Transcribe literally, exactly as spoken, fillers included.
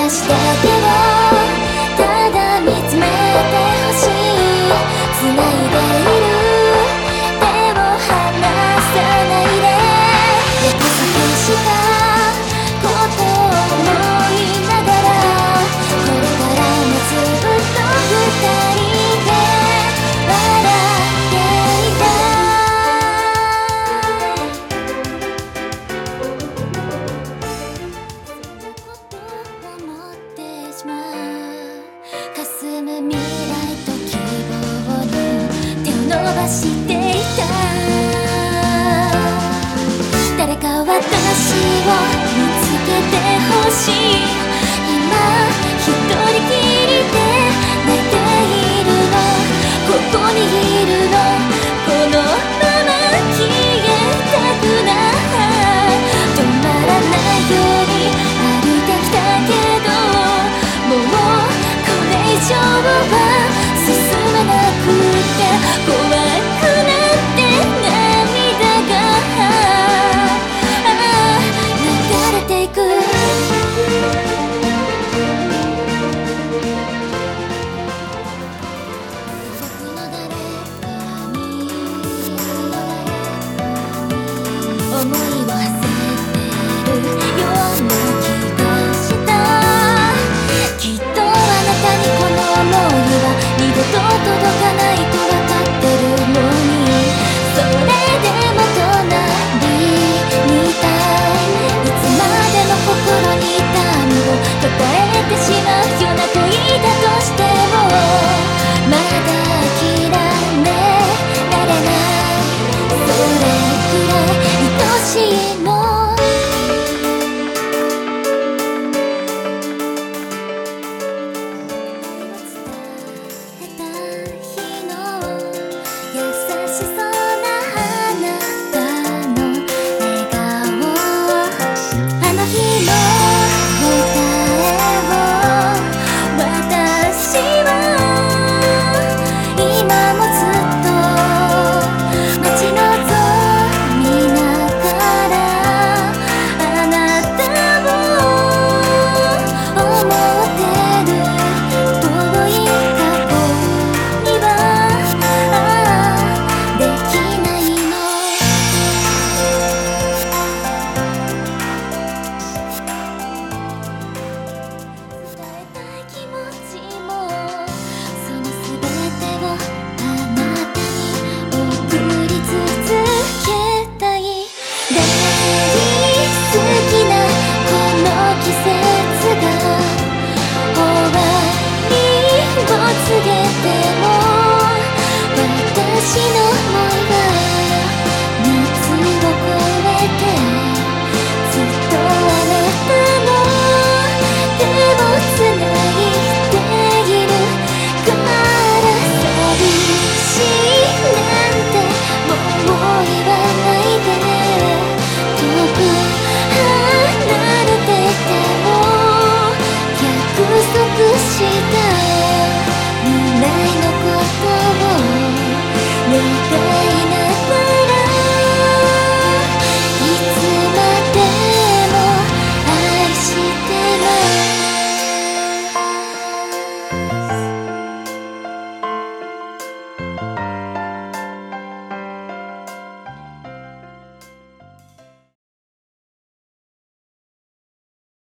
らした手をただ見つめてほしい。繋いでいる手を離さないで。約束したことを思いながら、これからもずっと二人で笑っていた。霞む未来と希望に手を伸ばしていた。誰か私を見つけてほしい。今一人きりで寝ているの、ここにいるの。このまま消えたくない。止まらないように歩いてきたけど、もう以上は進めなくて、怖くなって涙が流れていく。僕の誰かに思いを馳せてるような気がした。きっとあなたにこの想いは二度と届かないと分かってるのに、それでも隣にいたい。いつまでも心に痛みを抱えてしまうような恋だとしても、まだ諦められない。それくらい愛しいの。私の想いは夏を越えて、ずっとあなたの手をつないでいるから。寂しいなんてもう言わないで。遠く離れてても約束した未来のことを願い